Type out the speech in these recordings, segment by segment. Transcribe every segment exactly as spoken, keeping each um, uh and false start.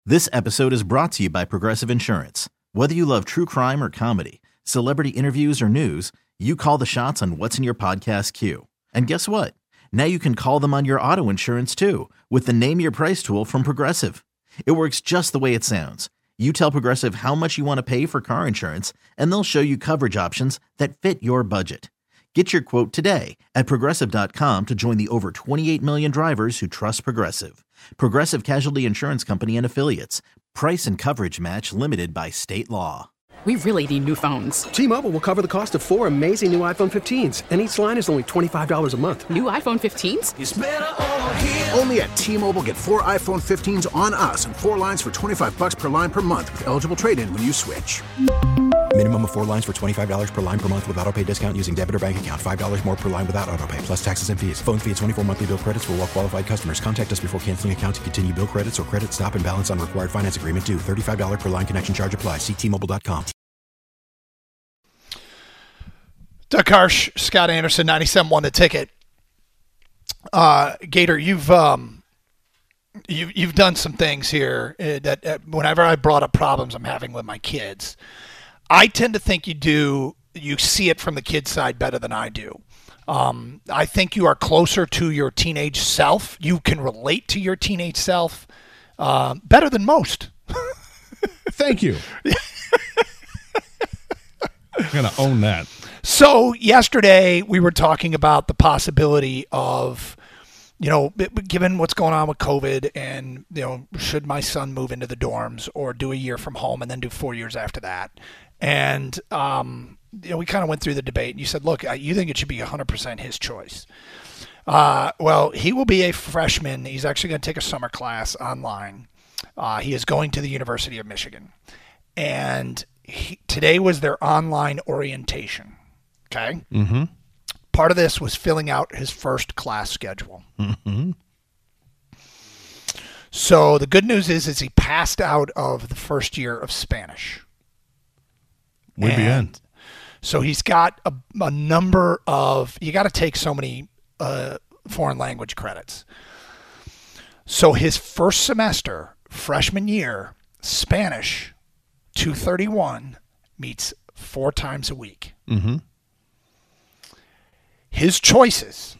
This episode is brought to you by Progressive Insurance. Whether you love true crime or comedy, celebrity interviews or news, you call the shots on what's in your podcast queue. And guess what? Now you can call them on your auto insurance too with the Name Your Price tool from Progressive. It works just the way it sounds. You tell Progressive how much you want to pay for car insurance, and they'll show you coverage options that fit your budget. Get your quote today at Progressive dot com to join the over twenty-eight million drivers who trust Progressive. Progressive Casualty Insurance Company and Affiliates. Price and coverage match limited by state law. We really need new phones. T-Mobile will cover the cost of four amazing new iPhone fifteens, and each line is only twenty-five dollars a month. New iPhone fifteens? It's better over here. Only at T-Mobile, get four iPhone fifteens on us and four lines for twenty-five bucks per line per month with eligible trade-in when you switch. Minimum of four lines for twenty-five dollars per line per month with autopay discount using debit or bank account. five dollars more per line without autopay, plus taxes and fees. Phone fee at twenty-four monthly bill credits for well-qualified customers. Contact us before canceling account to continue bill credits or credit stop and balance on required finance agreement due. thirty-five dollars per line connection charge applies. See T Mobile dot com. Doug Harsh, Scott Anderson, ninety-seven point one The Ticket. Uh, Gator, you've um, you've you've done some things here that uh, whenever I brought up problems I'm having with my kids, I tend to think you do you see it from the kid's side better than I do. Um, I think you are closer to your teenage self. You can relate to your teenage self uh, better than most. Thank you. I'm gonna own that. So yesterday we were talking about the possibility of, you know, given what's going on with COVID and, you know, should my son move into the dorms or do a year from home and then do four years after that? And, um, you know, we kind of went through the debate and you said, look, you think it should be one hundred percent his choice. Uh, well, he will be a freshman. He's actually going to take a summer class online. Uh, he is going to the University of Michigan. And he, today was their online orientation. Okay. Mm-hmm. Part of this was filling out his first class schedule. Mm-hmm. So the good news is, is he passed out of the first year of Spanish. Muy bien. So he's got a, a number of, you got to take so many uh, foreign language credits. So his first semester, freshman year, Spanish, two thirty-one, meets four times a week. Mm-hmm. His choices.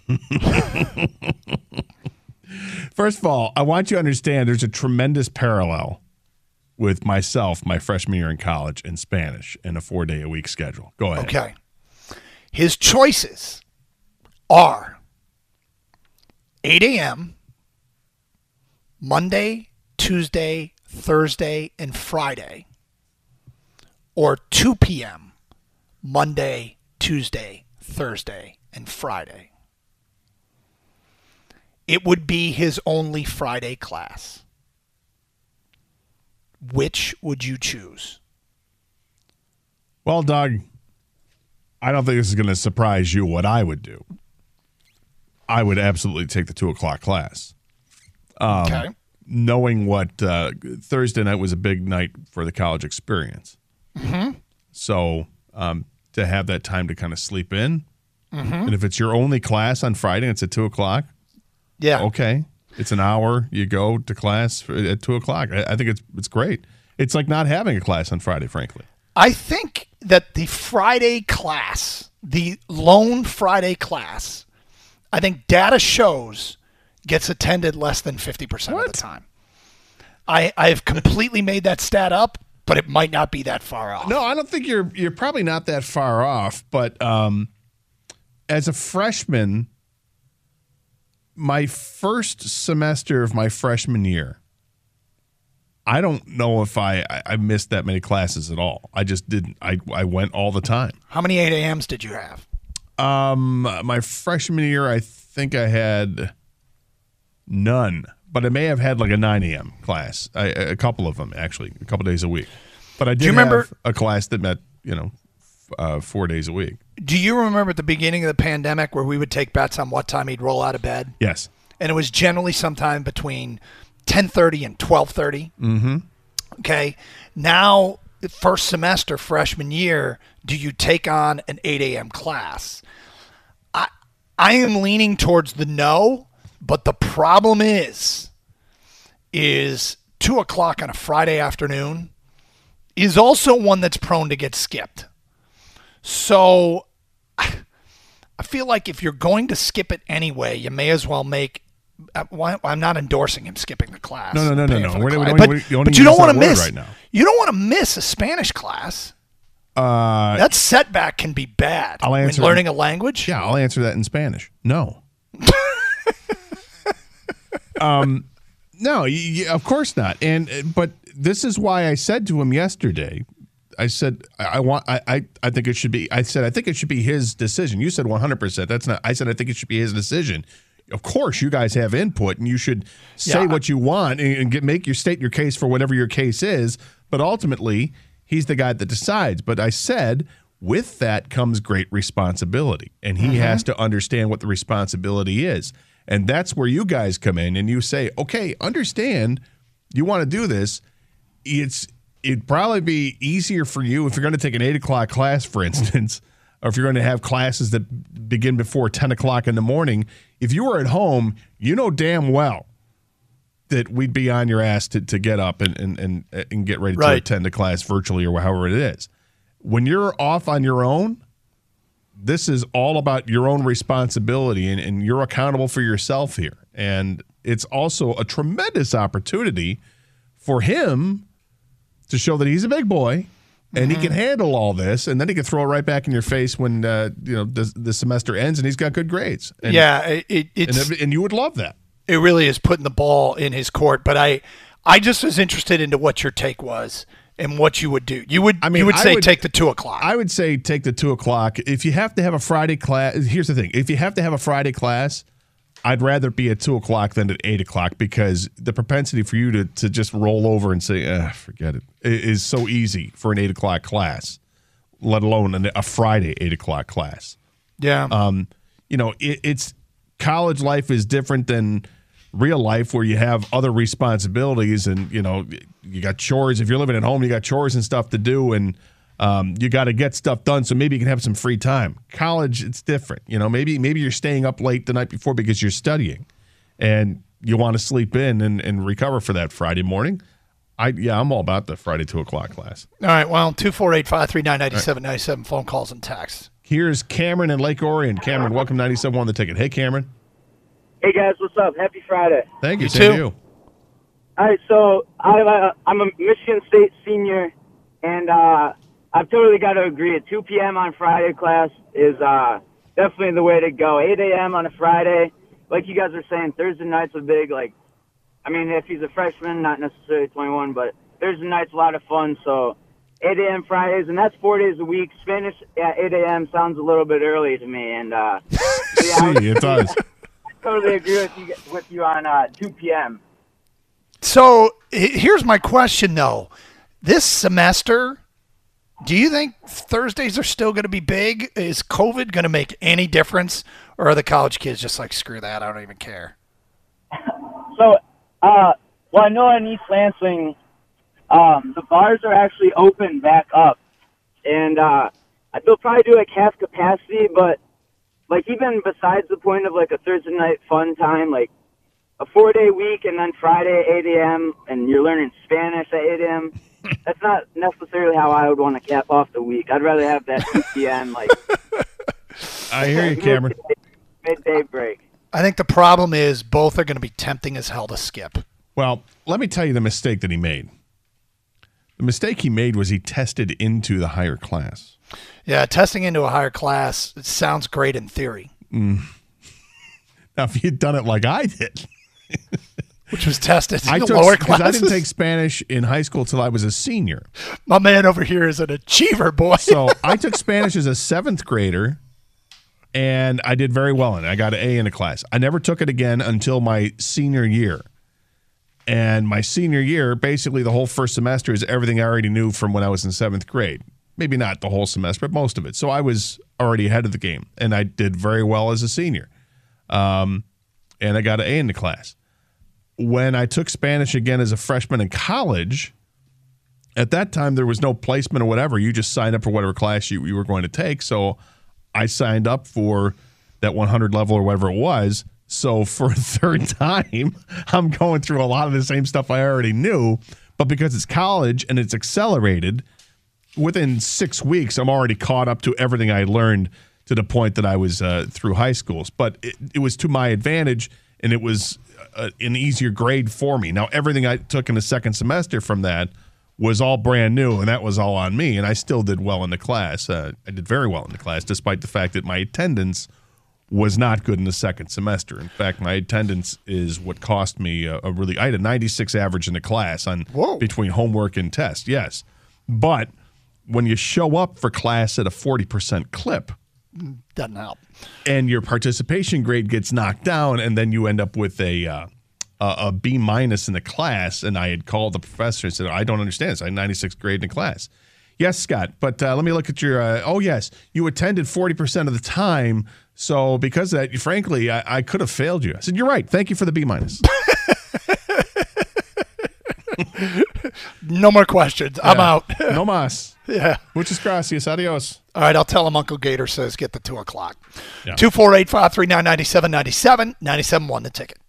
First of all, I want you to understand there's a tremendous parallel with myself, my freshman year in college in Spanish and a four-day-a-week schedule. Go ahead. Okay. His choices are eight a.m., Monday, Tuesday, Thursday, and Friday, or two p.m., Monday, Tuesday, Thursday, and Friday. It would be his only Friday class. Which would you choose? Well, Doug, I don't think this is going to surprise you what I would do. I would absolutely take the two o'clock class. Um, okay. Knowing what uh, Thursday night was a big night for the college experience. Mm-hmm. So um, to have that time to kind of sleep in, mm-hmm. and if it's your only class on Friday and it's at two o'clock, yeah, okay. It's an hour. You go to class at two o'clock. I, I think it's it's great. It's like not having a class on Friday, frankly. I think that the Friday class, the lone Friday class, I think data shows gets attended less than fifty percent of the time. I I have completely made that stat up, but it might not be that far off. No, I don't think you're you're probably not that far off. But um, as a freshman, my first semester of my freshman year, I don't know if I, I missed that many classes at all. I just didn't. I, I went all the time. How many eight a.m.s did you have? Um, my freshman year, I think I had none. But I may have had like a nine a.m. class. I, a couple of them, actually, a couple days a week. But I did Do you remember, have a class that met, you know, uh, four days a week. Do you remember at the beginning of the pandemic where we would take bets on what time he'd roll out of bed? Yes. And it was generally sometime between ten thirty and twelve thirty. Mm-hmm. Okay. Now, first semester, freshman year, do you take on an eight a.m. class? I I am leaning towards the no, but the problem is, is two o'clock on a Friday afternoon is also one that's prone to get skipped. So I feel like if you're going to skip it anyway, you may as well make. Why, I'm not endorsing him skipping the class. No, no, no, no, no. We're, we class. don't, But, we don't but you don't want to miss. Right now. You don't want to miss a Spanish class. Uh, that setback can be bad. I'll answer when learning that. a language. Yeah, I'll answer that in Spanish. No. um, no, y- y- of course not. And but this is why I said to him yesterday. I said I, I want. I, I I think it should be. I said I think it should be his decision. You said one hundred percent. That's not. I said I think it should be his decision. Of course, you guys have input, and you should say Yeah. what you want and, and get, make your state your case for whatever your case is. But ultimately, he's the guy that decides. But I said, with that comes great responsibility, and he Mm-hmm. has to understand what the responsibility is. And that's where you guys come in, and you say, okay, understand, you want to do this. It's it'd probably be easier for you if you're going to take an eight o'clock class, for instance, or if you're going to have classes that begin before ten o'clock in the morning. If you were at home, you know damn well that we'd be on your ass to, to get up and, and, and, and get ready to Right. attend a class virtually or however it is. When you're off on your own, this is all about your own responsibility, and, and you're accountable for yourself here. And it's also a tremendous opportunity for him to show that he's a big boy and Mm-hmm. he can handle all this, and then he can throw it right back in your face when uh, you know the, the semester ends and he's got good grades. And, yeah, it, it, it's and, and you would love that. it really is putting the ball in his court. But I, I just was interested into what your take was and what you would do. You would, I mean, you would I say would- take the two o'clock. I would say take the two o'clock. If you have to have a Friday class, here's the thing: if you have to have a Friday class, I'd rather be at two o'clock than at eight o'clock, because the propensity for you to to just roll over and say, eh, "Forget it," is so easy for an eight o'clock class, let alone an, a Friday eight o'clock class. yeah. Um, you know, it, it's college life is different than real life, where you have other responsibilities, and you know, you got chores. If you're living at home, you got chores and stuff to do, and um, you got to get stuff done. So maybe you can have some free time. College, it's different. You know, maybe maybe you're staying up late the night before because you're studying, and you want to sleep in and, and recover for that Friday morning. I yeah, I'm all about the Friday two o'clock class. All right. Well, two four eight five three nine ninety seven ninety seven phone calls and texts. Here's Cameron in Lake Orion. Cameron, welcome ninety-seven on the ticket. Hey, Cameron. Hey guys, what's up? Happy Friday. Thank you. You Same to too. you. All right, so I, uh, I'm a Michigan State senior, and uh, I've totally got to agree. At two p.m. on Friday class is uh, definitely the way to go. eight a.m. on a Friday, like you guys are saying, Thursday night's a big, like, I mean, if he's a freshman, not necessarily twenty-one, but Thursday night's a lot of fun, so eight a.m. Fridays, and that's four days a week. Spanish at eight a.m. sounds a little bit early to me, and uh, yeah, I See, it does. totally agree with you, with you on uh, two p.m. So h- here's my question, though. This semester, do you think Thursdays are still going to be big? Is COVID going to make any difference, or are the college kids just like, screw that, I don't even care? So, uh, well, I know in East Lansing, um, the bars are actually open back up, and uh, they'll probably do like half capacity, but like even besides the point of like a Thursday night fun time, like a four day week and then Friday eight a.m. and you're learning Spanish at eight a.m. That's not necessarily how I would want to cap off the week. I'd rather have that two p.m. like I hear you, Cameron. midday break. I think the problem is both are going to be tempting as hell to skip. Well, let me tell you the mistake that he made. The mistake he made was he tested into the higher class. Yeah, testing into a higher class, it sounds great in theory, Now, if you'd done it like I did, which was tested in I the took lower because I classes. didn't take Spanish in high school till I was a senior. My man over here is an achiever, boy. So I took Spanish as a seventh grader, and I did very well in it. I got an A in a class. I never took it again until my senior year. And my senior year, basically the whole first semester is everything I already knew from when I was in seventh grade. Maybe not the whole semester, but most of it. So I was already ahead of the game, and I did very well as a senior. Um, and I got an A in the class. When I took Spanish again as a freshman in college, at that time there was no placement or whatever. You just signed up for whatever class you, you were going to take. So I signed up for that one hundred level or whatever it was So for a third time, I'm going through a lot of the same stuff I already knew. But because it's college and it's accelerated, within six weeks, I'm already caught up to everything I learned to the point that I was uh, through high schools. But it, it was to my advantage, and it was uh, an easier grade for me. Now, everything I took in the second semester from that was all brand new, and that was all on me, and I still did well in the class. Uh, I did very well in the class, despite the fact that my attendance was not good in the second semester. In fact, my attendance is what cost me a, a really – I had a ninety-six average in the class on Whoa. between homework and test, yes. But when you show up for class at a forty percent clip – doesn't help. And your participation grade gets knocked down, and then you end up with a uh, a, a B minus in the class. And I had called the professor and said, I don't understand this. I had ninety-six grade in the class. Yes, Scott, but uh, let me look at your, uh, oh, yes, you attended forty percent of the time. So because of that, frankly, I, I could have failed you. I said, you're right. Thank you for the B minus. No more questions. I'm Yeah. out. No mas. Yeah. Muchas gracias. Adios. All right, I'll tell him Uncle Gator says get the two o'clock. Yeah. two four eight, five three nine, nine seven nine seven, nine seven one the ticket.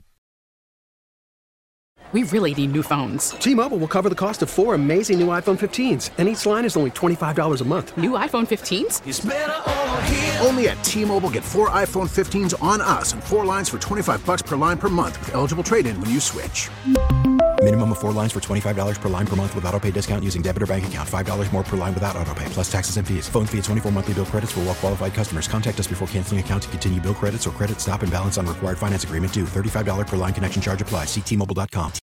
We really need new phones. T-Mobile will cover the cost of four amazing new iPhone fifteens, and each line is only twenty-five dollars a month. New iPhone fifteens? Only at T-Mobile, get four iPhone fifteens on us and four lines for twenty-five bucks per line per month with eligible trade-in when you switch. Minimum of four lines for twenty-five dollars per line per month with autopay discount using debit or bank account. five dollars more per line without autopay, plus taxes and fees. Phone fee at twenty-four monthly bill credits for well-qualified customers. Contact us before canceling account to continue bill credits or credit stop and balance on required finance agreement due. thirty-five dollars per line connection charge applies. See T Mobile dot com.